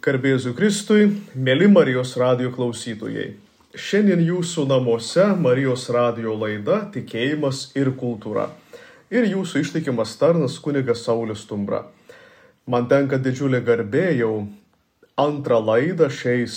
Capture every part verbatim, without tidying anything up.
Garbėzu Kristui, mėly Marijos radijo klausytojai. Šiandien jūsų namuose Marijos radijo laida Tikėjimas ir kultūra. Ir jūsų ištikimas tarnas kunigas Saulius Stumbra. Man tenka didžiulė garbė jau antrą laidą šiais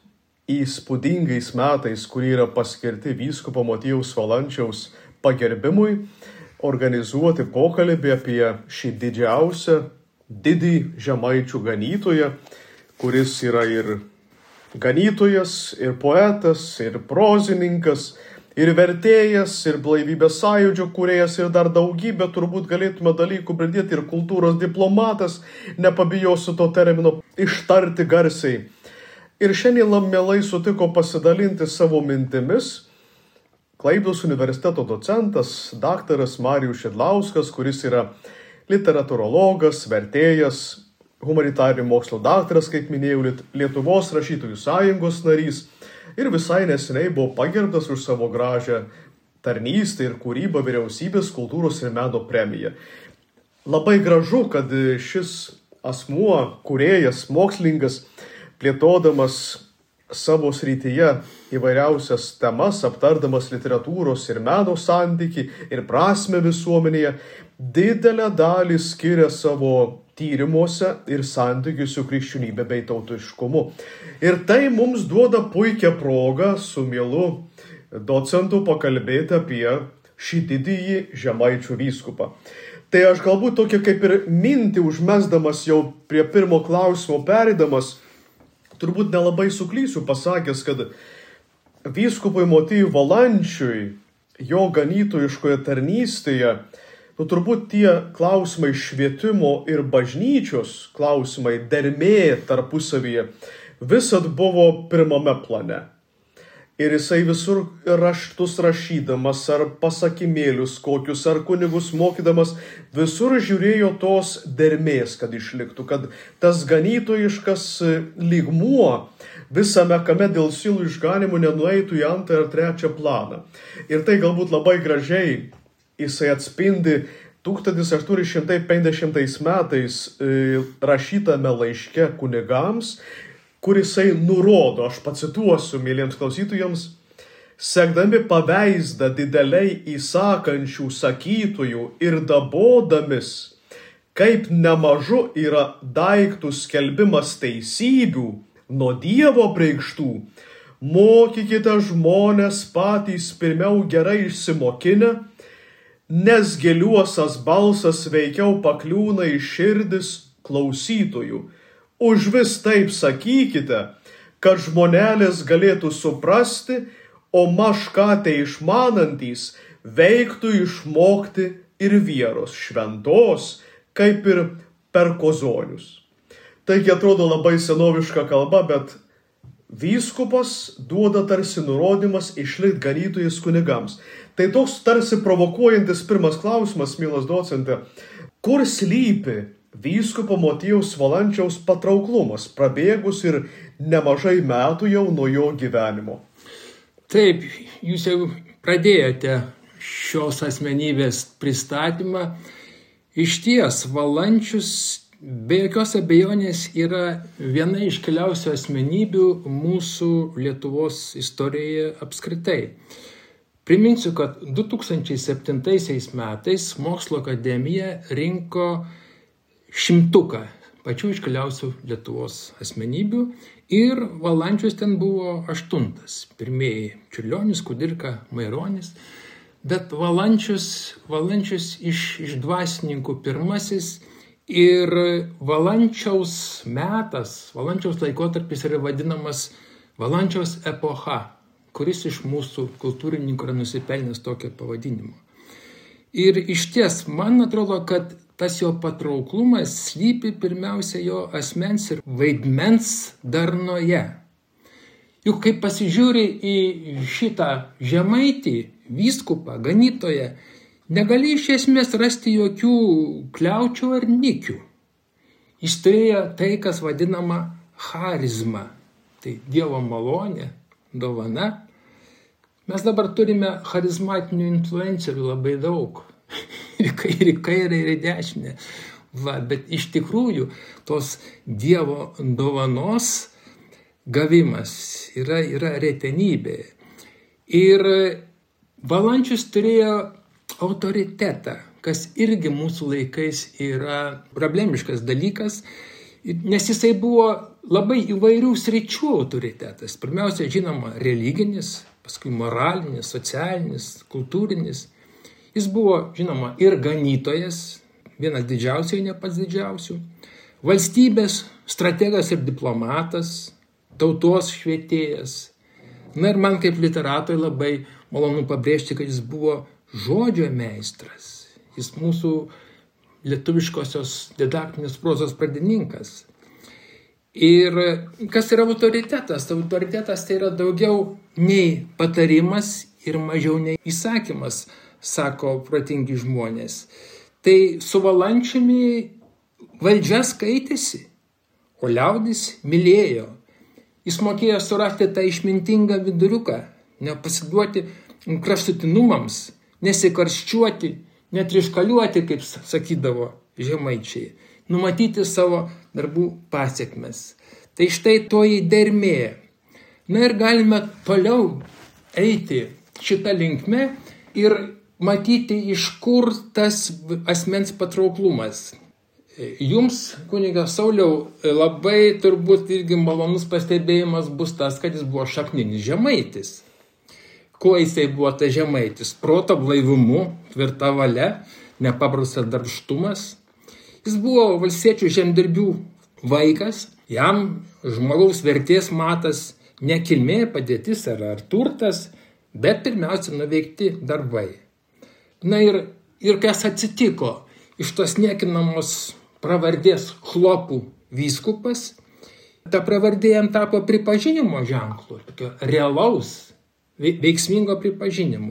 įspūdingais metais, kurie yra paskirti vyskupo Motiejaus Valančiaus pagerbimui, organizuoti pokalbį apie šį didžiausią, didį žemaičių ganytoją, kuris yra ir ganytojas, ir poetas, ir prozininkas, ir vertėjas, ir blaivybės sąjūdžio kūrėjas, ir dar daugybę turbūt galėtume dalykų pridėti, ir kultūros diplomatas, nepabijosiu to termino ištarti garsiai. Ir šiandien mielai sutiko pasidalinti savo mintimis Klaipėdos universiteto docentas, daktaras Marijus Šidlauskas, kuris yra literatūrologas, vertėjas, humanitarinių mokslo daktaras, kaip minėjau, Lietuvos rašytojų sąjungos narys ir visai neseniai buvo pagerbtas už savo gražią tarnystę ir kūrybą vyriausybės kultūros ir meno premiją. Labai gražu, kad šis asmuo, kūrėjas, mokslininkas, plėtodamas savo srityje įvairiausias temas, aptardamas literatūros ir meno santykį ir prasmę visuomenėje, didelę dalį skiria savo tyrimuose ir santykių su krikščionybė bei tautiškumu. Ir tai mums duoda puikią progą su mielu docentu pakalbėti apie šį didįjį žemaičių vyskupą. Tai aš galbūt tokia kaip ir mintį užmesdamas jau prie pirmo klausimo pereidamas, turbūt nelabai suklysiu pasakęs, kad vyskupui Motiejui Valančiui, jo ganytojiškoje tarnystėje, nu turbūt tie klausimai švietimo ir bažnyčios klausimai, dermė tarpusavyje, visad buvo pirmame plane. Ir jisai visur raštus rašydamas, ar pasakymėlius kokius, ar kunigus mokydamas, visur žiūrėjo tos dermės, kad išliktų, kad tas ganytojiškas lygmuo visame kame dėl silų išganimų nenueitų į antrą ar trečią planą. Ir tai galbūt labai gražiai jisai atspindi tūkstantis aštuoni šimtai penkiasdešimtais metais rašytame laiške kunigams, kur jisai nurodo, aš pacituosiu mėlyms klausytojams, sekdami paveizdą dideliai įsakančių sakytojų ir dabodamis, kaip nemažu yra daiktų skelbimas teisybių nuo Dievo preikštų, mokykite žmonės patys pirmiau gerai išsimokinę, nes giliuosas balsas veikiau pakliūna į širdis klausytojų. Užvis taip sakykite, kad žmonelės galėtų suprasti, o mažką tai išmanantys veiktų išmokti ir vieros šventos, kaip ir per kozonius. Taigi atrodo labai senoviška kalba, bet vyskupas duoda tarsi nurodymas išlikti ganytojais kunigams. Tai toks tarsi provokuojantis pirmas klausimas, mielas docente, kur slypi vyskupo Motiejaus Valančiaus patrauklumas, prabėgus ir nemažai metų jau nuo jo gyvenimo? Taip, jūs jau pradėjote šios asmenybės pristatymą. Išties, Valančius be jokios abejonės yra viena iškiliausių asmenybių mūsų Lietuvos istorijoje apskritai. Priminsiu, kad du tūkstančiai septintaisiais metais Mokslo akademija rinko šimtuką pačių iškiliausių Lietuvos asmenybių ir Valančius ten buvo aštuntas. Pirmieji Čiurlionis, Kudirka, Maironis, bet Valančius, Valančius iš, iš dvasininkų pirmasis. Ir Valančiaus metas, Valančiaus laikotarpis yra vadinamas Valančiaus epocha, kuris iš mūsų kultūrininkų yra nusipelnęs tokio pavadinimo. Ir išties, man atrodo, kad tas jo patrauklumas slypi pirmiausia jo asmens ir vaidmens darnoje. Juk kai pasižiūri į šitą žemaitį, vyskupą, ganytoją, negali iš esmės rasti jokių kliaučių ar nikių. Jis turėjo tai, kas vadinama charizma, tai Dievo malonė, dovana. Mes dabar turime charizmatinių influencerių labai daug, ir į kairę, ir į dešinę. Va, bet iš tikrųjų tos Dievo dovanos gavimas yra, yra retenybė. Ir Valančius turėjo autoritetą, kas irgi mūsų laikais yra problemiškas dalykas, nes jisai buvo labai įvairių sričių autoritetas. Pirmiausia, žinoma, religinis, paskui moralinis, socialinis, kultūrinis. Jis buvo, žinoma, ir ganytojas, vienas didžiausiai, ne pats didžiausių, valstybės strategas ir diplomatas, tautos švietėjas. Na ir man kaip literatui labai malonu pabrėžti, kad jis buvo žodžio meistras. Jis mūsų lietuviškosios didaktinės prozos pradininkas. Ir kas yra autoritetas? Autoritetas tai yra daugiau nei patarimas ir mažiau nei įsakymas, sako protingi žmonės. Tai su Valančiumi valdžia skaitėsi, o liaudis mylėjo. Jis mokėjo surasti tą išmintingą viduriuką, nepasiduoti kraštutinumams, nesikarščiuoti, netriškaliuoti, kaip sakydavo žemaičiai, numatyti savo darbų pasiekmes. Tai štai toji dermė. Na ir galime toliau eiti šitą linkmę ir matyti, iš kur tas asmens patrauklumas. Jums, kunigas Sauliau, labai turbūt irgi malonus pastebėjimas bus tas, kad jis buvo šakninis žemaitis. Kuo jisai buvo tas žemaitis? Proto blaivumu, tvirta valia, nepaprastas darbštumas. Jis buvo valstiečių žemdirbių vaikas, jam žmogaus vertės matas ne kilmė, padėtis ar, ar turtas, bet pirmiausia nuveikti darbai. Na ir, ir kas atsitiko? Iš tos niekinamos pravardės Chlopų vyskupas, ta pravardė jam tapo pripažinimo ženklu, tokio realaus, veiksmingo pripažinimo.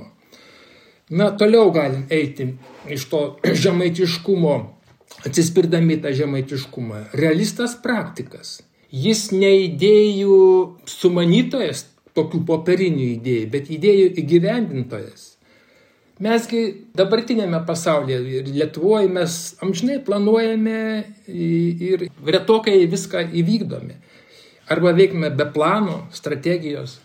Na, toliau galim eiti iš to žemaitiškumo, atsispirdami tą žemaitiškumą. Realistas praktikas. Jis ne idėjų sumanytojas, tokių popierinių idėjų, bet idėjų įgyvendintojas. Mesgi dabartinėme pasaulyje ir Lietuvoje mes amžinai planuojame ir retokai viską įvykdome. Arba veikime be plano, strategijos.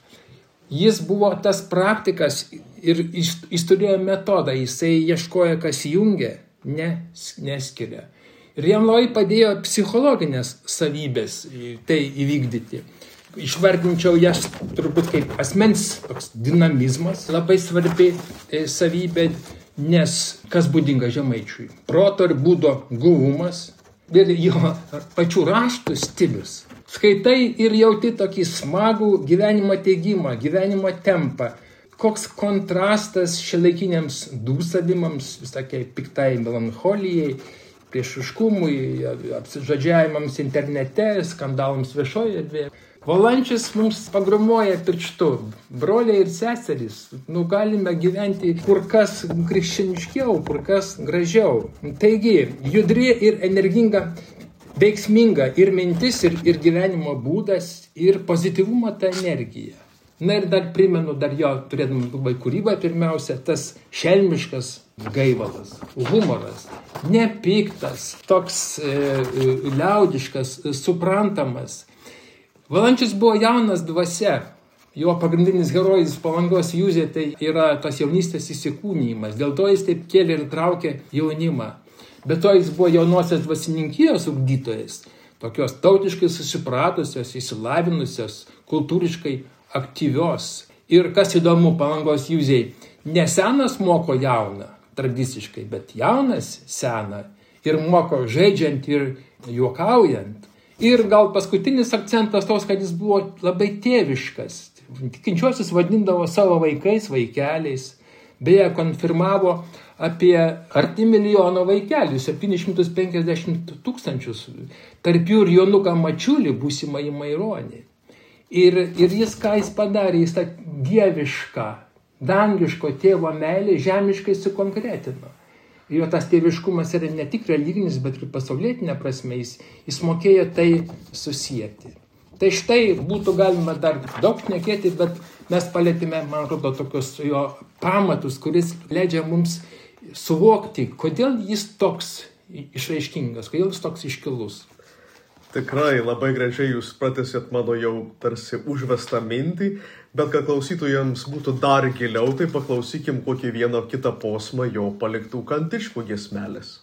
Jis buvo tas praktikas ir jis turėjo metodą, jisai ieškojo, kas jungia, ne neskiria. Ir jam labai padėjo psichologinės savybės tai įvykdyti. Išvardinčiau jas turbūt kaip asmens toks dinamizmas, labai svarbi savybė, nes kas būdinga žemaičiui? Proto ir būdo guvumas ir jo pačių raštų stilius. Skaitai ir jauti tokį smagų gyvenimo teigimą, gyvenimo tempą. Koks kontrastas šiuolaikiniams dūsavimams, visokiai piktai melancholijai, priešiškumui, apsižodžiavimams internete, skandalams viešoje erdvėje. Valančius mums pagrumuoja pirštu. Broliai ir seserys, nu galime gyventi kur kas krikščioniškiau, kur kas gražiau. Taigi, judri ir energinga, veiksminga ir mintis, ir, ir gyvenimo būdas, ir pozityvumo ta energija. Na ir dar primenu, dar jo turėdamas labai kūrybą, pirmiausia, tas šelmiškas gaivalas, humoras, nepiktas, toks e, liaudiškas, suprantamas. Valančius buvo jaunas dvasia, jo pagrindinis herojus Palangos Juzė tai yra tos jaunystės įsikūnijimas, dėl to jis taip kėlė ir traukė jaunimą. Be to jis buvo jaunosios dvasininkijos ugdytojas, tokios tautiškai susipratusios, įsilavinusios, kultūriškai aktyvios. Ir kas įdomu Palangos Juzei, ne senas moko jauną, tradiciškai, bet jaunas seną ir moko žaidžiant ir juokaujant. Ir gal paskutinis akcentas tos, kad jis buvo labai tėviškas. Tikinčiuosius vadindavo savo vaikais, vaikeliais. Beje, konfirmavo apie arti milijono vaikelių, septynis šimtus penkiasdešimt tūkstančius. Tarp jų ir Jonuką Mačiulį, būsimąjį Maironį. Ir, ir jis ką jis padarė, jis tą dievišką, dangiško tėvo meilę žemiškai sukonkretino. Jo tas tėviškumas yra ne tik religinis, bet ir pasaulietinė prasme, jis, jis mokėjo tai susijęti. Tai štai būtų galima dar daug šnekėti, bet mes palėtėme, man atrodo, tokius jo pamatus, kuris leidžia mums suvokti, kodėl jis toks išraiškingas, kodėl jis toks iškilus. Tikrai labai gražiai jūs pratęsėt mano jau tarsi užvestą mintį, bet kad klausytojams būtų dar giliau, tai paklausykim kokį vieną kitą posmą jo paliktų kantiškų giesmelės.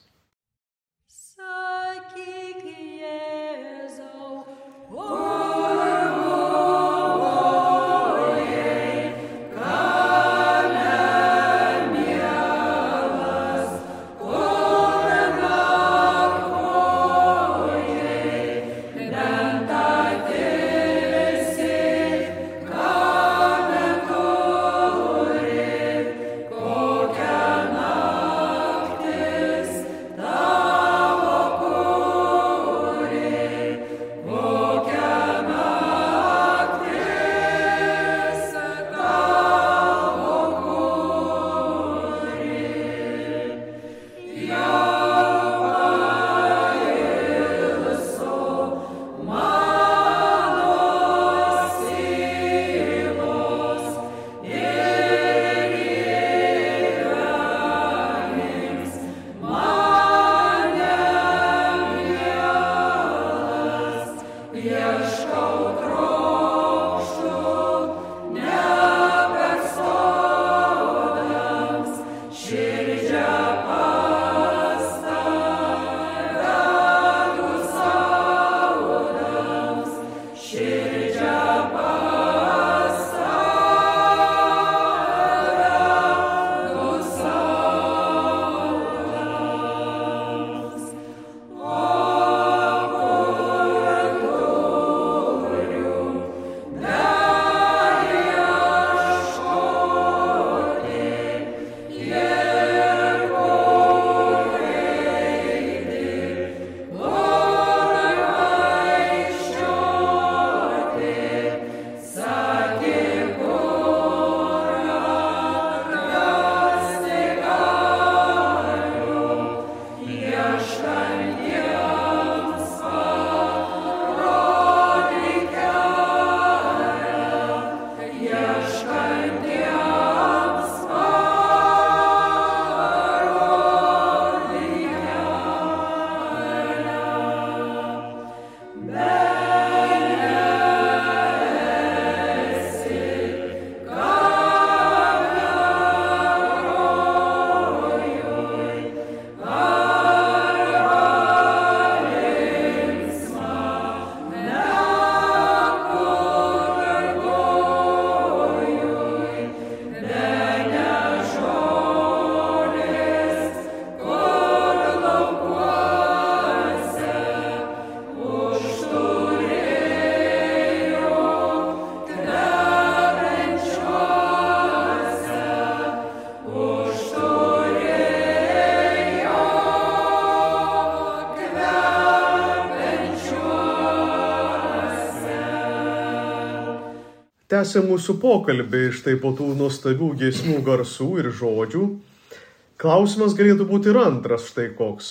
Tęsė mūsų pokalbį štai po tų nuostabių giesmių garsų ir žodžių. Klausimas galėtų būti ir antras štai koks.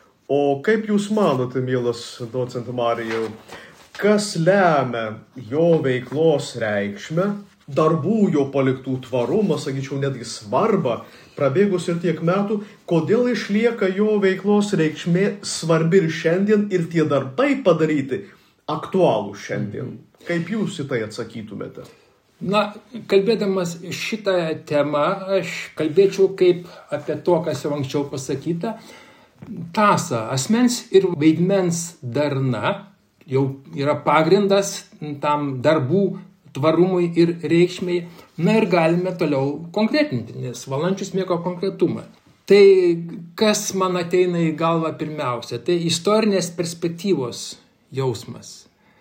O kaip jūs manote, mielas docent Marijau, kas lemia jo veiklos reikšmę, darbų jo paliktų tvarumą, sakyčiau, netgi svarbą, prabėgus ir tiek metų, kodėl išlieka jo veiklos reikšmė svarbi ir šiandien ir tie darbai padaryti aktualų šiandien? Kaip jūs į tai atsakytumėte? Na, kalbėdamas šitą temą, aš kalbėčiau kaip apie to, kas jau anksčiau pasakyta, tąsa, asmens ir vaidmens darna jau yra pagrindas tam darbų tvarumui ir reikšmei. Na ir galime toliau konkretinti, nes Valančius mėgo konkretumą. Tai kas man ateina į galvą pirmiausia, tai istorinės perspektyvos jausmas.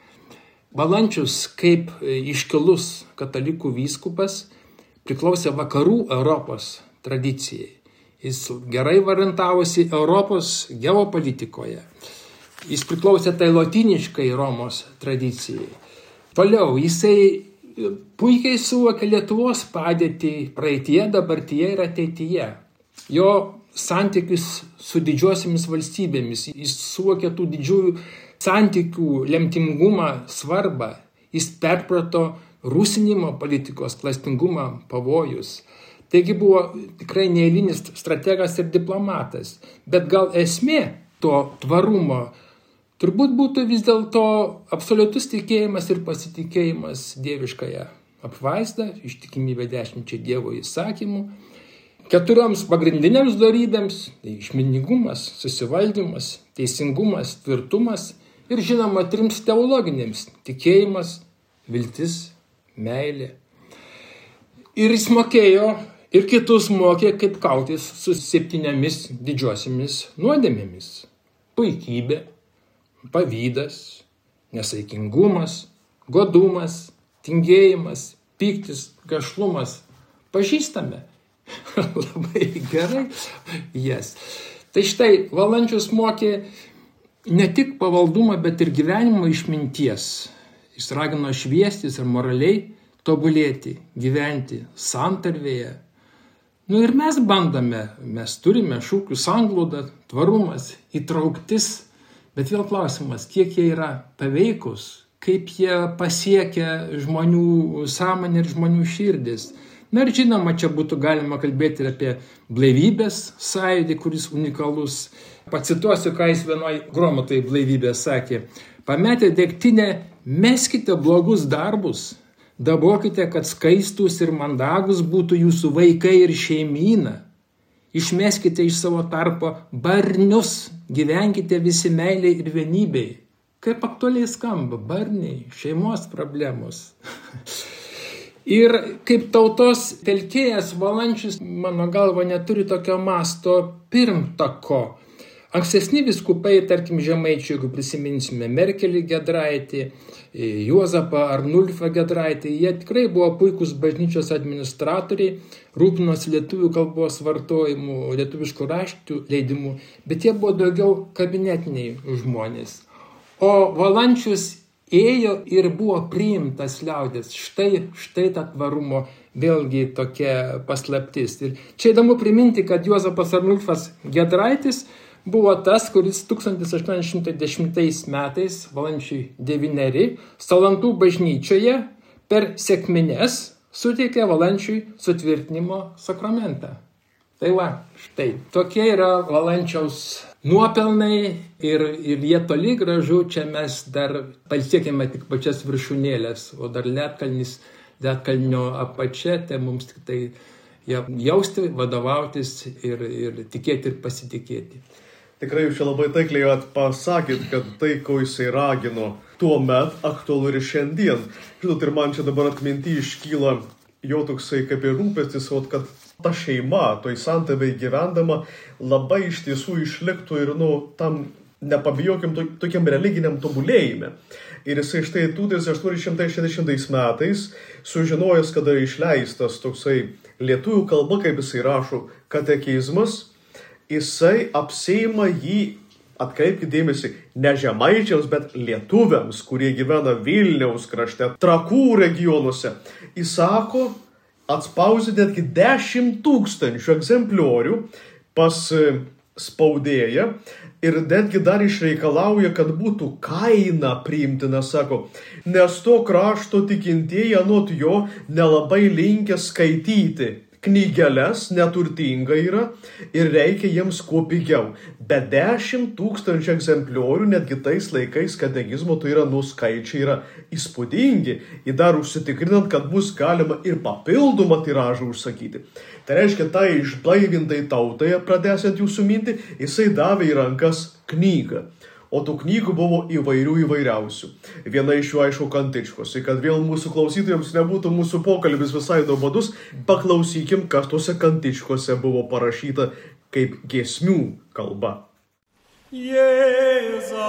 Valančius kaip iškilus katalikų vyskupas priklausė vakarų Europos tradicijai. Jis gerai variantavosi Europos geopolitikoje. Jis priklausė tai lotyniškai Romos tradicijai. Toliau, jisai puikiai suvokė Lietuvos padėtį praeityje, dabartyje ir ateityje. Jo santykius su didžiosiomis valstybėmis, jis suvokė tų didžiųjų santykių lemtingumą, svarbą. Jis perprato rusinimo politikos klastingumą, pavojus. Taigi buvo tikrai neeilinis strategas ir diplomatas. Bet gal esmė to tvarumo turbūt būtų vis dėlto absoliutus tikėjimas ir pasitikėjimas dieviškąją apvaizdą, ištikimybė dešimčiai Dievo įsakymų, keturioms pagrindinėms dorybėms - tai išmintingumas, susivaldymas, teisingumas, tvirtumas ir žinoma trims teologinėms - tikėjimas, viltis, meilė. Ir jis mokėjo ir kitus mokė, kaip kautis su septyniomis didžiosiomis nuodėmėmis - puikybė, pavydas, nesaikingumas, godumas, tingėjimas, pyktis, gašlumas. Pažįstame. Labai gerai jas. Tai štai Valančius mokė ne tik pavaldumą, bet ir gyvenimo išminties. Jis ragino šviestis ir moraliai tobulėti, gyventi santarvėje. Nu ir mes bandome, mes turime šūkių sanglaudą, tvarumas, įtrauktis, bet vėl klausimas, kiek jie yra paveikus, kaip jie pasiekia žmonių sąmonę ir žmonių širdis. Na ir žinoma, čia būtų galima kalbėti ir apie blaivybės sąjūdį, kuris unikalus. Pacituosiu, ką jis vienoj gromotai blaivybės sakė. Pametę degtinę, meskite blogus darbus, dabokite, kad skaistus ir mandagus būtų jūsų vaikai ir šeimyna. Išmeskite iš savo tarpo barnius, gyvenkite visi meiliai ir vienybei. Kaip aktualiai skamba, barniai, šeimos problemos. Ir kaip tautos telkėjas Valančius, mano galva, neturi tokio masto pirmtako. Ankstesni vyskupai, tarkim, žemaičių, jeigu prisiminsime Merkelį Giedraitį, Juozapą Arnulfą Giedraitį, jie tikrai buvo puikūs bažnyčios administratoriai, rūpinosi lietuvių kalbos vartojimu, lietuviškų raštų leidimu, bet jie buvo daugiau kabinetiniai žmonės. O Valančius ėjo ir buvo priimtas liaudės. Štai, štai ta tvarumo vėlgi tokia paslaptis. Ir čia įdomu priminti, kad Juozapas Arnulfas Giedraitis buvo tas, kuris tūkstantis aštuoni šimtai dešimtais metais, Valančiui devyneri, Salantų bažnyčioje per sekmines suteikė Valančiui sutvirtinimo sakramentą. Tai va, štai, tokie yra Valančiaus nuopelnai ir, ir jie toli gražu, čia mes dar pasiekėme tik pačias viršūnėlės, o dar Lietkalnis, Lietkalnio apačia, tai mums tik tai jausti, vadovautis ir, ir tikėti ir pasitikėti. Tikrai jūs čia labai taikliai pasakėt, kad tai, ko jisai ragino tuo met, aktualu ir šiandien. Žinot, ir man čia dabar atminty iškyla jo toksai kaip ir rūpestis, kad ta šeima, toj santarvėj gyvendama, labai iš tiesų išliktų ir, nu, tam, nepabijokim, to, tokiam religiniam tobulėjime. Ir jisai štai tūkstantis aštuoni šimtai šešiasdešimtais metais, sužinojęs, kada išleistas toksai lietuvių kalba, kaip jisai rašo, katekizmas, jisai apseima jį, atkreipkite dėmesį, ne žemaičiams, bet lietuviams, kurie gyvena Vilniaus krašte, Trakų regionuose. Jis sako, atspausdinti netgi dešimt tūkstančių egzempliorių pas spaudėją ir netgi dar išreikalauja, kad būtų kaina priimtina, sako, nes to krašto tikintieji anot jo nelabai linkę skaityti. Knygeles neturtinga yra ir reikia jiems kuo pigiau. Bet dešimt tūkstančių egzempliorių netgi tais laikais katekizmo, tai yra, nu, skaičiai yra įspūdingi. Ir dar užsitikrinant, kad bus galima ir papildomą tiražą užsakyti. Tai reiškia, tai išblaivintai tautai, pradėsiant jūsų mintį, jisai davė į rankas knygą. O tų knygų buvo įvairių įvairiausių. Viena iš jų, aišku, Kantičkos. Ir kad vėl mūsų klausytojams nebūtų mūsų pokalbis visai nuobodus, paklausykim, kas tose Kantičkose buvo parašyta kaip giesmių kalba. Jėzau,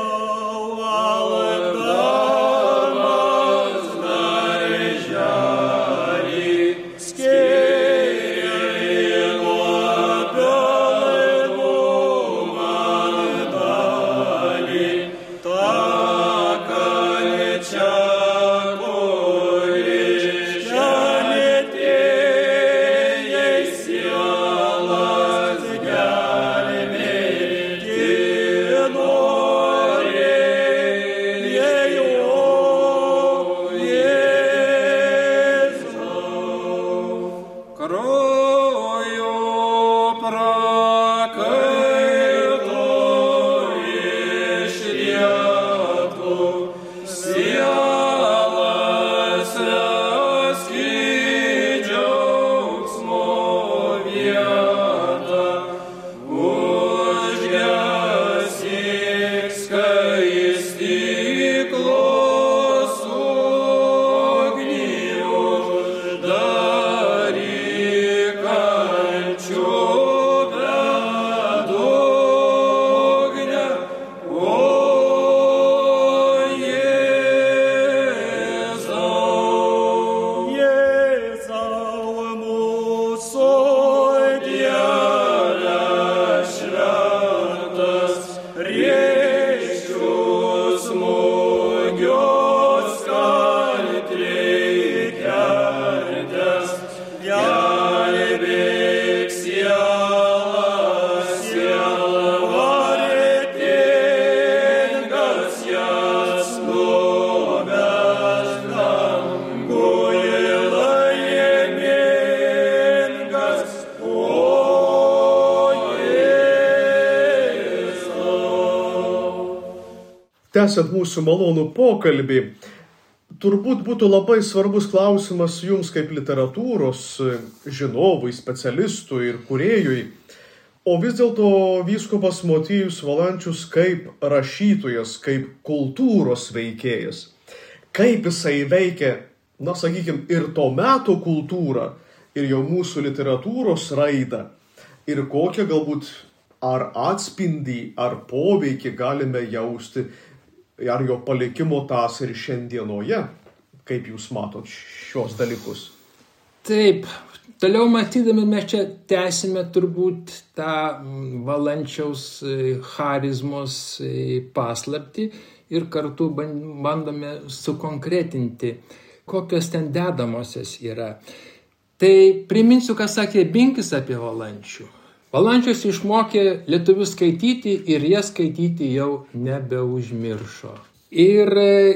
Karo tęsiant mūsų malonų pokalbį, turbūt būtų labai svarbus klausimas jums kaip literatūros žinovui, specialistui ir kūrėjui. O vis dėlto vyskupas Motiejus Valančius kaip rašytojas, kaip kultūros veikėjas, kaip jisai veikia, na, sakykime, ir to meto kultūrą, ir jau mūsų literatūros raidą, ir kokią galbūt ar atspindį, ar poveikį galime jausti, ar jo palikimo tas ir šiandienoje, kaip jūs matot šios dalykus. Taip, toliau matydami mes čia tęsime turbūt tą Valančiaus charizmos paslaptį ir kartu bandome sukonkretinti, kokios ten dedamosios yra. Tai priminsiu, ką sakė Binkis apie Valančių. Valančius išmokė lietuvių skaityti ir jie skaityti jau nebeužmiršo. Ir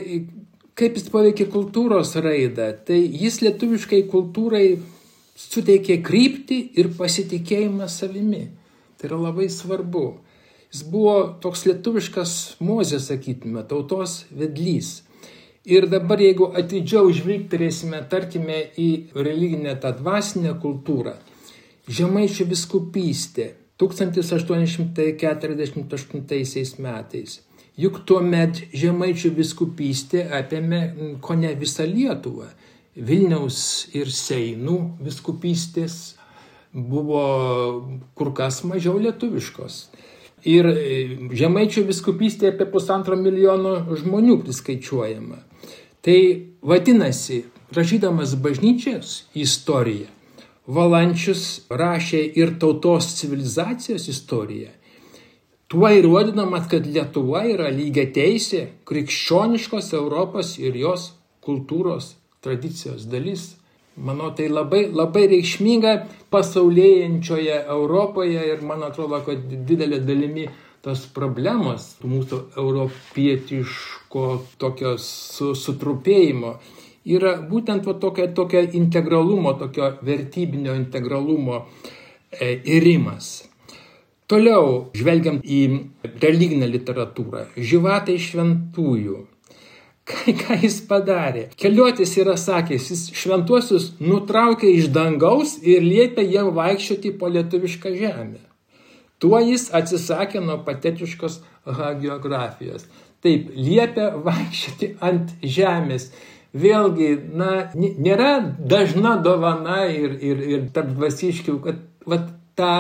kaip jis paveikė kultūros raidą, tai jis lietuviškai kultūrai suteikė kryptį ir pasitikėjimą savimi. Tai yra labai svarbu. Jis buvo toks lietuviškas Mozė, sakytume, tautos vedlys. Ir dabar, jeigu atidžiau žvilgterėsime, tarkime, į religinę tą dvasinę kultūrą, Žemaičių vyskupystė tūkstantis aštuoni šimtai keturiasdešimt aštuntaisiais metais. Juk tuomet Žemaičių vyskupystė apėmė kone visą Lietuvą. Vilniaus ir Seinų vyskupystės buvo kur kas mažiau lietuviškos. Ir Žemaičių vyskupystė apie pusantro milijono žmonių priskaičiuojama. Tai vadinasi, rašydamas bažnyčios istoriją, Valančius rašė ir tautos civilizacijos istoriją, tuo įrodydamas, kad Lietuva yra lygiateisė krikščioniškos Europos ir jos kultūros tradicijos dalis. Manau, tai labai, labai reikšminga pasaulėjančioje Europoje ir man atrodo, kad didelė dalimi tos problemos mūsų europietiško tokio sutrupėjimo yra būtent va, tokio, tokio integralumo, tokio vertybinio integralumo e, irimas. Toliau, žvelgiant į religinę literatūrą, Živatai šventųjų. Ką, ką jis padarė? Keliotis yra sakęs, jis šventuosius nutraukė iš dangaus ir liepė jiem vaikščioti po lietuvišką žemę. Tuo jis atsisakė nuo patetiškos hagiografijos. Taip, liepė vaikščioti ant žemės. Vėlgi, na, nėra dažna dovana ir, ir, ir tarp dvasiškių, kad vat, tą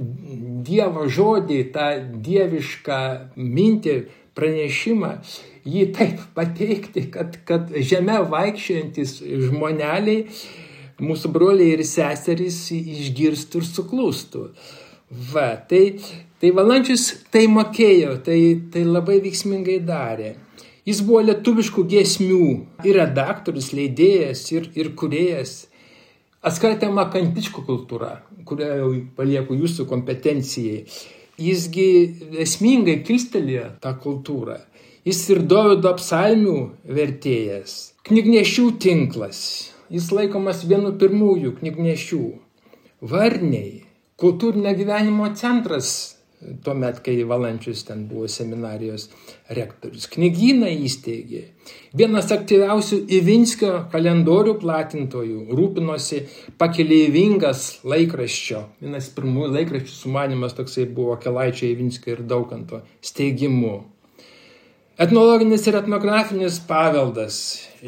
Dievo žodį, tą dievišką mintį, pranešimą, jį taip pateikti, kad, kad žemė vaikščiojantis žmoneliai, mūsų broliai ir seserys išgirstų ir suklūstų. Va, tai, tai Valančius tai mokėjo, tai, tai labai veiksmingai darė. Jis buvo lietuviškų giesmių ir redaktorius, leidėjas ir, ir kūrėjas. Atskira tema kantičkų kultūra, kurią jau palieku jūsų kompetencijai. Jisgi esmingai kilstelėjo tą kultūrą. Jis ir Dovydo psalmių vertėjas. Knygnešių tinklas. Jis laikomas vienu pirmųjų knygnešių. Varniai. Kultūrinio gyvenimo centras. Tuomet, kai Valančius ten buvo seminarijos rektorius. Knygyną įsteigė. Vienas aktyviausių Ivinskio kalendorių platintojų rūpinosi pakeleivingas laikraščio. Vienas pirmųjų laikraščių sumanymas toksai buvo Kelaičio, Ivinskio ir Daukanto steigimu. Etnologinis ir etnografinis paveldas.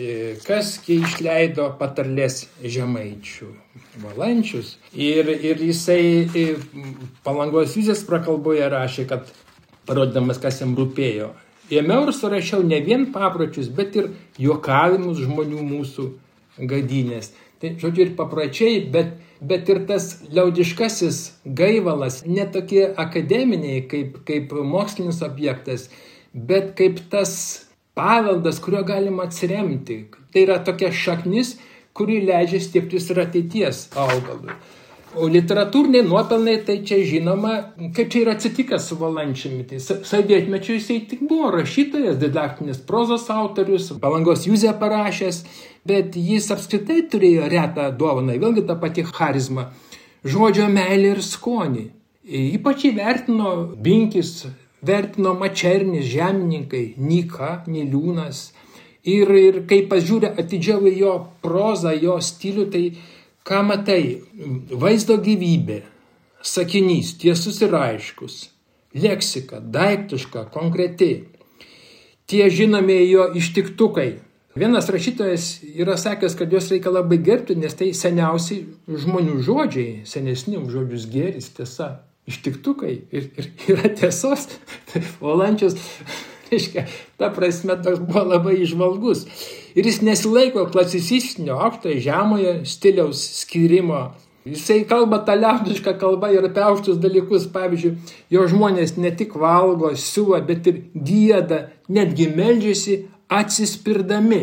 Kas išleido patarlės Žemaičių? Valančius. Ir, ir jisai Palangos Jūzės prakalboje rašė, kad parodydamas, kas jam rūpėjo. Ėmiau ir surašiau ne vien papročius, bet ir juokavimus žmonių mūsų gadynės. Tai, žodžiu, ir papročiai, bet, bet ir tas liaudiškasis gaivalas, ne tokie akademiniai kaip, kaip mokslinis objektas, bet kaip tas paveldas, kurio galima atsiremti. Tai yra tokia šaknis, kuri leidžia stieptis ir ateities augalui. O literatūriniai nuopelnai, tai čia žinoma, kaip čia yra atsitikęs su Valančiumi. Tai sovietmečiu jisai tik buvo rašytojas, didaktinės prozos autorius, Palangos Jūzę parašęs, bet jis apskritai turėjo retą dovaną, vėlgi tą patį charizmą, žodžio meilę ir skonį. Ypač įvertino Binkis, vertino Mačernis, žemininkai, Nyka, Niliūnas. Ir, ir kai pažiūrė atidžiau į jo prozą, jo stilių, tai ką matai? Vaizdo gyvybė, sakinys, tiesus ir aiškus, leksika, daiktiška, konkreti. Tie žinomi jo ištiktukai. Vienas rašytojas yra sakęs, kad jos reikia labai gerbti, nes tai seniausiai žmonių žodžiai, senesni už žodžius gėris, tiesa, ištiktukai ir, ir yra tiesos. Valančius, reiškia, ta prasme, toks buvo labai įžvalgus. Ir jis nesilaiko klasicistinio, aukštojo, žemojo stiliaus skyrimo. Jisai kalba tą liaudišką kalbą ir apie aukštus dalykus. Pavyzdžiui, jo žmonės ne tik valgo, siuva, bet ir gieda, netgi meldžiasi atsispirdami.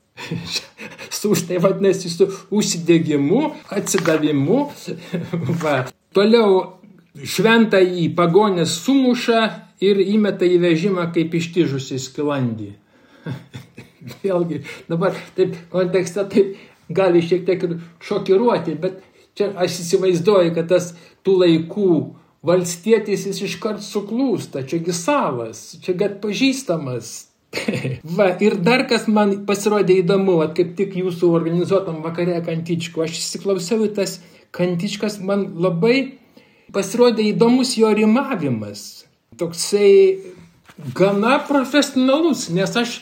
Su už tai vadinasi su užsidegimu, atsidavimu. Va. Toliau šventą į pagonės sumuša ir įmeta į vežimą kaip ištižusi skilandį. Vėlgi, dabar taip kontekste taip gali šiek tiek ir šokiruoti, bet čia aš įsivaizduoju, kad tas tų laikų valstietis jis iškart suklūsta, čiagi savas, čiagi atpažįstamas. Va, ir dar kas man pasirodė įdomu, at kaip tik jūsų organizuotam vakare Kantičko, aš įsiklausiau į tas Kantičkas, man labai pasirodė įdomus jo rimavimas. Toksai gana profesionalus, nes aš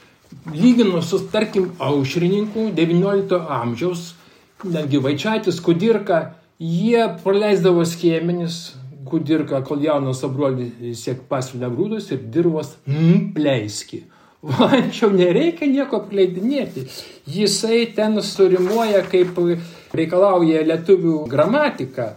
lyginu su, tarkim, Aušrininku devyniolikto amžiaus, netgi Vaičaitis, Kudirka, jie praleisdavo skiemenis, Kudirka, kol jaunas abruolis siek pasiūlė grūdus ir dirvos mm, pleiski. Vančiau nereikia nieko praleidinėti. Jisai ten surimuoja, kaip reikalauja lietuvių gramatika.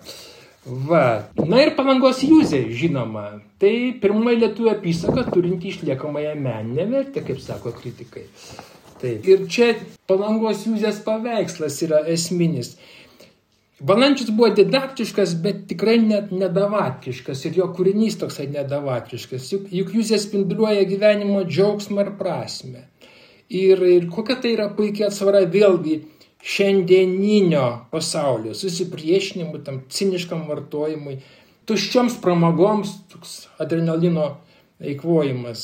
Va. Na ir Palangos Juzė, žinoma. Tai pirmoji lietuvių apysaka turinti išliekamąją meninę vertę, kaip sako kritikai. Taip. Ir čia Palangos Juzės paveikslas yra esminis. Valančius buvo didaktiškas, bet tikrai net nedavatkiškas ir jo kūrinys toksai nedavatkiškas. Juk, juk Juzė spinduliuoja gyvenimo džiaugsmą ir prasmę. Ir, ir kokia tai yra puikia atsvara vėlgi šiandieninio pasaulio, susipriešinimui, tam ciniškam vartojimui, tuščioms pramogoms, toks adrenalino eikvojimas.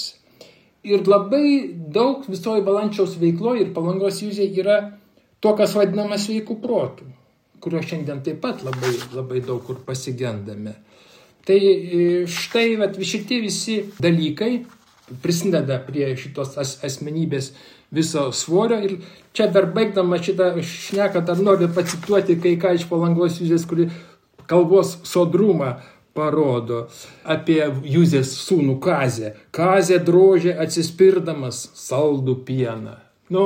Ir labai daug visoje Valančiaus veikloje ir Palangos Juzė yra to, kas vadinama sveikų protų, kurio šiandien taip pat labai, labai daug kur pasigendame. Tai štai vat, šitie visi dalykai prisideda prie šitos as, asmenybės viso svorio. Ir čia dar baigdama šitą šneką dar noriu pacituoti kai ką iš Palangos Juzės, kuri kalbos sodrumą parodo apie Juzės sūnų Kazę. Kazė drožė atsispirdamas saldų pieną. Nu,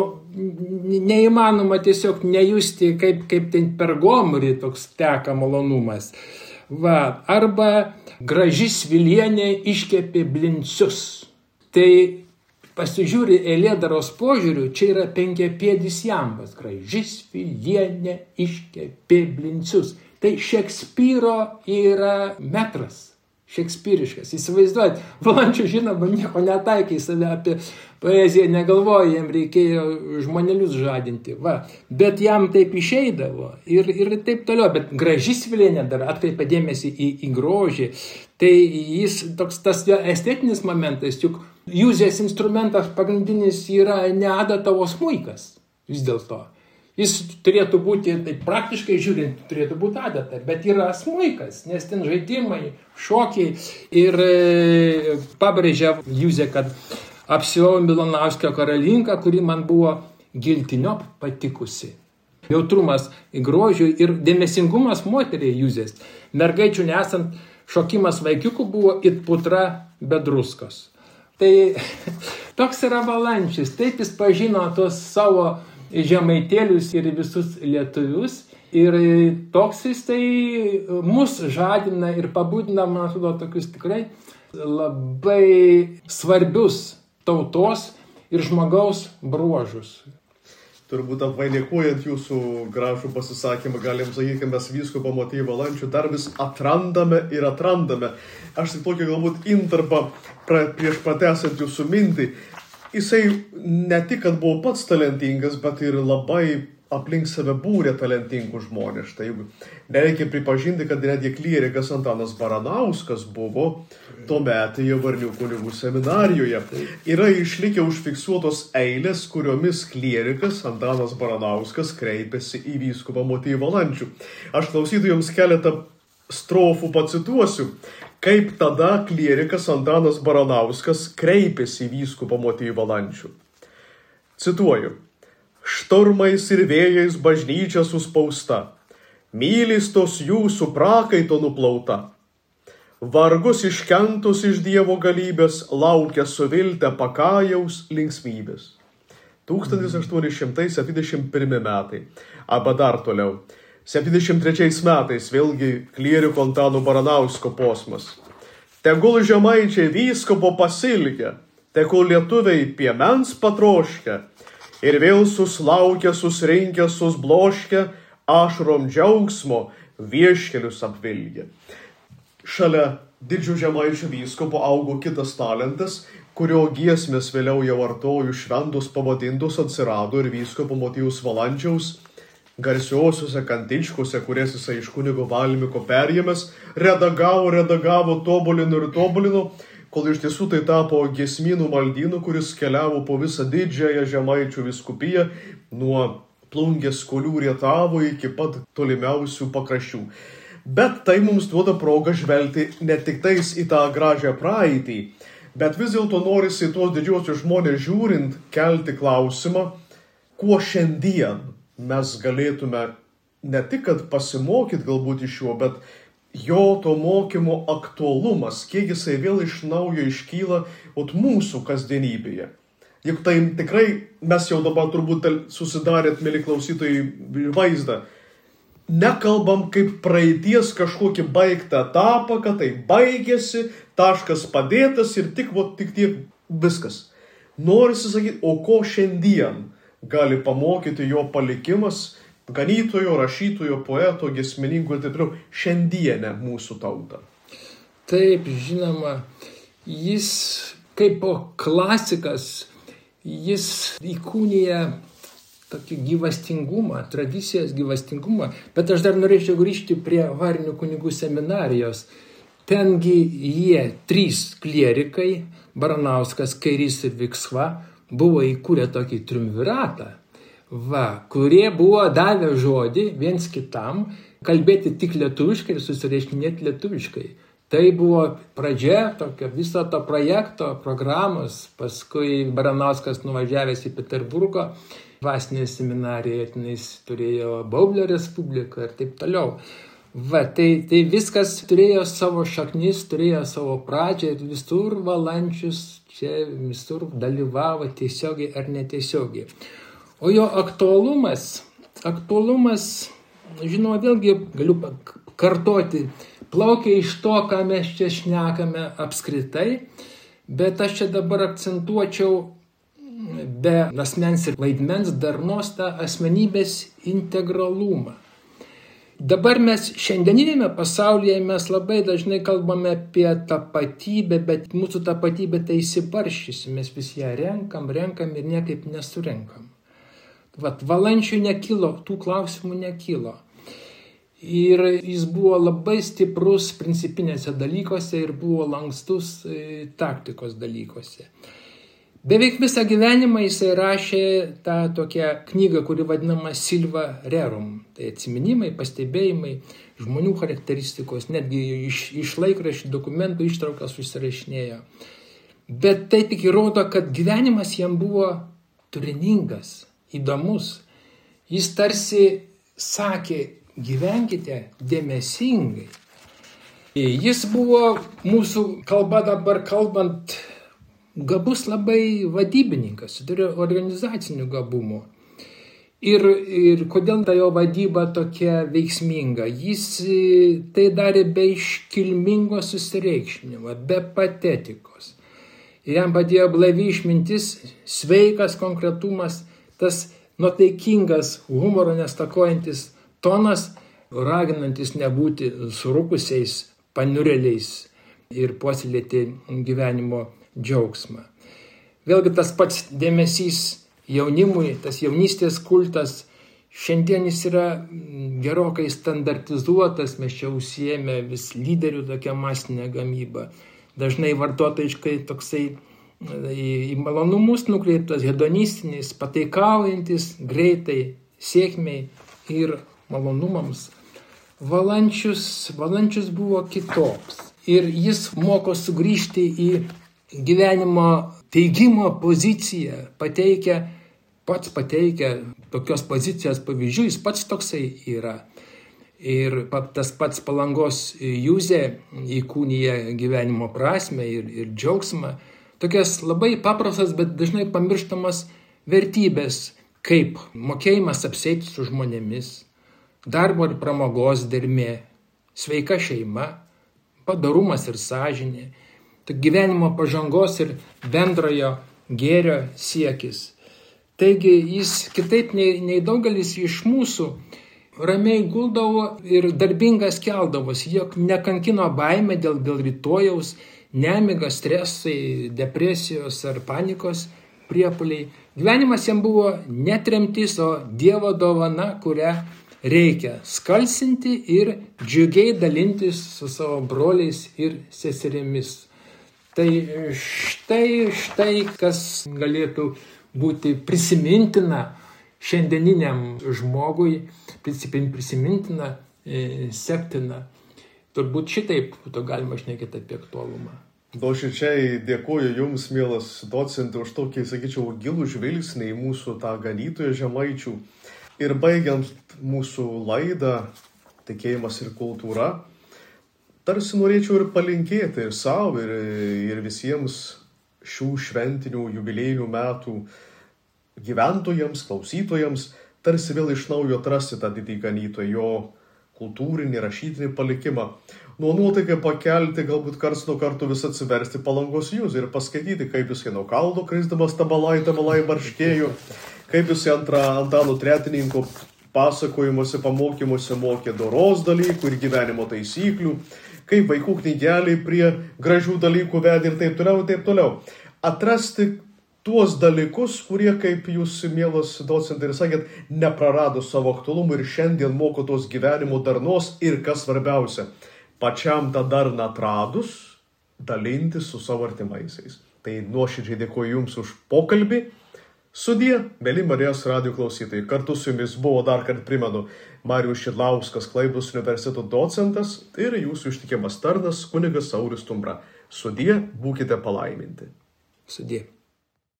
neįmanoma tiesiog nejusti, kaip, kaip ten per gomurį toks teka malonumas. Va, arba graži svilienė iškepė blincius. Tai pasižiūri eilėdaros požiūriu, čia yra penkiapėdis jambas. Graži svilienė iškepė blincius. Tai Šekspyro yra metras. Šekspyriškas. Įsivaizduojat, Valančius žinoma nieko netaikė į save apie poeziją, negalvoja, jam reikėjo žmonelius žadinti. Va. Bet jam taip išeidavo ir, ir taip toliau. Bet graži svilienė dar atkreipia dėmesį į, į grožį. Tai jis toks tas jo estetinis momentas, juk Juzės instrumentas pagrindinis yra ne adatavo smuikas vis dėlto. Jis turėtų būti, tai praktiškai žiūrint, turėtų būti adata, bet yra smuikas, nes ten žaidimai, šokiai ir e, pabrėžia Juzė, kad apsiuvau Milanauskio karalinką, kuri man buvo giltiniop patikusi. Jautrumas grožiui ir dėmesingumas moteriai Juzės. Mergaičių nesant šokimas vaikiukų buvo it putra be druskos. Tai toks yra Valančius, taip jis pažino tos savo žemaitėlius ir visus lietuvius. Ir toks jis tai mus žadina ir pabudina, man atrodo, tokius tikrai labai svarbius tautos ir žmogaus bruožus. Turbūt apvainikuojant jūsų gražų pasisakymą, galim sakyti, kad mes vyskupą Motiejų Valančių dar vis atrandame ir atrandame. Aš tik tokį galbūt intarpą pra, prieš pratęsant jūsų mintį. Jisai ne tik, kad buvo pats talentingas, bet ir labai aplink save būrė talentingų žmonės. Štai nereikia pripažinti, kad netgi klierikas Antanas Baranauskas buvo tuometėje Varnių kunigų seminarijoje. Yra išlikę užfiksuotos eilės, kuriomis klierikas Antanas Baranauskas kreipėsi į vyskupą Motiejų Valančių. Aš klausytojams keletą strofų pacituosiu, kaip tada klierikas Antanas Baranauskas kreipėsi į vyskupą Motiejų Valančių. Cituoju. Šturmais ir vėjais bažnyčia suspausta, mylystos jūsų prakaito nuplauta. Vargus iškentus iš Dievo galybės laukia suviltę pakajaus linksmybės. tūkstantis aštuoni šimtai septyniasdešimt pirmi metai. Arba dar toliau. septyniasdešimt trečiais metais vėlgi klieriko Antano Baranausko posmas. Tegul žemaičiai vyskupo pasilgia, tegul lietuviai piemens patroškia, ir vėl suslaukia, susrinkę, susbloškę, ašrom džiaugsmo vieškelius apvilgia. Šalia didžių žemaičių vyskupo augo kitas talentas, kurio giesmės vėliau jau vartojų šventos pavadintos atsirado ir vyskupo Motiejaus Valančiaus garsiosiuose kantičkose, kurias jisai iš kunigo Valmiko perėmęs, redagavo, redagavo, tobulino ir tobulino, kol iš tiesų tai tapo giesmynų maldynu, kuris keliavo po visą didžiąją žemaičių vyskupiją nuo Plungės Kulių Rietavo iki pat tolimiausių pakraščių. Bet tai mums duoda progą žvelgti ne tik tais į tą gražią praeitį, bet vis dėlto norisi į tuos didžiosius žmonės žiūrint kelti klausimą, kuo šiandien mes galėtume ne tik kad pasimokyti galbūt iš jo, bet jo to mokymo aktualumas, kiek jisai vėl iš naujo iškyla ot mūsų kasdienybėje. Juk tai tikrai mes jau dabar turbūt susidarėt, mėly klausytojai, vaizdą. Nekalbam kaip praeities kažkokį baigtą etapą, kad tai baigėsi, taškas padėtas ir tik, vo, tik tiek viskas. Norisi sakyti, o ko šiandien gali pamokyti jo palikimas, ganytojo, rašytojo, poeto, giesmininko ir taip toliau, šiandienę mūsų tautą. Taip, žinoma, jis kaip klasikas, jis įkūnija tokį gyvastingumą, tradicijas gyvastingumą, bet aš dar norėčiau grįžti prie Varnių kunigų seminarijos. Tengi jie, trys klierikai, Baranauskas, Kairys ir Viksva, buvo įkūrę tokį triumviratą, va, kurie buvo davę žodį viens kitam kalbėti tik lietuviškai ir susireiškinėti lietuviškai. Tai buvo pradžia tokio viso to projekto, programos, paskui Baranauskas nuvažiavęs į Peterburgo dvasinėje seminarijoje, tenais turėjo Baublio Respubliką ir taip toliau. Va, tai, tai viskas turėjo savo šaknis, turėjo savo pradžią ir visur Valančius čia visur dalyvavo tiesiogiai ar netiesiogiai. O jo aktualumas, aktualumas, žinoma, vėlgi galiu kartoti, plaukia iš to, ką mes čia šnekame apskritai, bet aš čia dabar akcentuočiau be asmens ir vaidmens darnos tą asmenybės integralumą. Dabar mes šiandieninėme pasaulyje mes labai dažnai kalbame apie tapatybę, bet mūsų tapatybė tai įsibaršysi, mes vis ją renkam, renkam ir niekaip nesurenkam. Vat Valančiui nekilo, tų klausimų nekilo. Ir jis buvo labai stiprus principinėse dalykuose ir buvo lankstus taktikos dalykuose. Beveik visą gyvenimą jisai rašė tą tokią knygą, kuri vadinama Silva Rerum. Tai atsiminimai, pastebėjimai, žmonių charakteristikos, netgi iš, iš laikraščių dokumentų ištraukas užsirašinėjo. Bet tai tik įrodo, kad gyvenimas jam buvo turiningas, įdomus. Jis tarsi sakė, gyvenkite dėmesingai. Jis buvo mūsų kalba dabar kalbant gabus labai vadybininkas, turėjo organizacinių gabumų. Ir, ir kodėl ta jo vadyba tokia veiksminga? Jis tai darė be iškilmingo susireikšminimo, be patetikos. Ir jam padėjo blaivi išmintis, sveikas konkretumas, tas nuotaikingas, humoro nestakojantis tonas, raginantis nebūti surūkusiais, paniurėliais ir puoselėti gyvenimo džiaugsmą. Vėlgi tas pats dėmesys jaunimui, tas jaunystės kultas, Šiandien jis yra gerokai standartizuotas, mes čia užsiėmė vis lyderių tokią masinę gamybą. Dažnai vartotojiškai toksai į malonumus nukreiptas, hedonistinis, pataikaujantis greitai sėkmei ir malonumams. Valančius, Valančius buvo kitoks. Ir jis moko sugrįžti į gyvenimo teigimo poziciją, pateikia, pats pateikia tokios pozicijos pavyzdžių, jis pats toksai yra. Ir tas pats Palangos Juzė įkūnija gyvenimo prasmę ir, ir džiaugsmą. Tokias labai paprastas, bet dažnai pamirštamas vertybės, kaip mokėjimas apsieiti su žmonėmis, darbo ir pramogos dermė, sveika šeima, padorumas ir sąžinė, gyvenimo pažangos ir bendrojo gėrio siekis. Taigi jis kitaip nei, nei daugelis iš mūsų ramiai guldavo ir darbingas keldavosi, jog nekankino baimė dėl, dėl rytojaus, nemiga, stresai, depresijos ar panikos priepuoliai. Gyvenimas jam buvo ne tremtis, o Dievo dovana, kurią reikia skalsinti ir džiugiai dalintis su savo broliais ir seserimis. Tai štai, štai kas galėtų būti prisimintina šiandieniniam žmogui, prisimintina, e, sektina. Turbūt šitaip to galima šnekėti apie aktualumą. Nuoširdžiai dėkoju Jums, mielas docentė, už tokį, sakyčiau, gilų žvilgsnį į mūsų tą ganytoją žemaičių. Ir baigiant mūsų laidą Tikėjimas ir kultūra, tarsi norėčiau ir palinkėti ir savo, ir, ir visiems šių šventinių jubiliejinių metų gyventojams, klausytojams, tarsi vėl iš naujo atrasti tą didį ganytoją, jo kultūrinį, rašytinį palikimą. Nuo nuotaikai pakelti, galbūt karts nuo karto vis atsiversti Palangos Juzę ir paskaityti, kaip jisai nuo kalno krisdamas tabalai, tabalai barškėjo, kaip jisai antra Antano Tretininko pasakojimuose, pamokymuose mokė doros dalykų ir gyvenimo taisyklių, kaip vaikų knygeliai prie gražių dalykų vedė ir taip toliau, taip toliau. Atrasti tuos dalykus, kurie, kaip jūs, mielas docentai, ir sakėt, neprarado savo aktualumą ir šiandien moko tos gyvenimo darnos ir, kas svarbiausia, pačiam tą darną atradus, dalintis su savo artimaisiais. Tai nuoširdžiai dėkoju Jums už pokalbį. Sudie, mėly Marijos radijo klausytojai, kartu su Jumis buvo, dar kartą primenu, Marijus Šidlauskas, Klaipėdos universiteto docentas ir Jūsų ištikimas tarnas kunigas Saulius Stumbra. Sudie, būkite palaiminti. Sudie.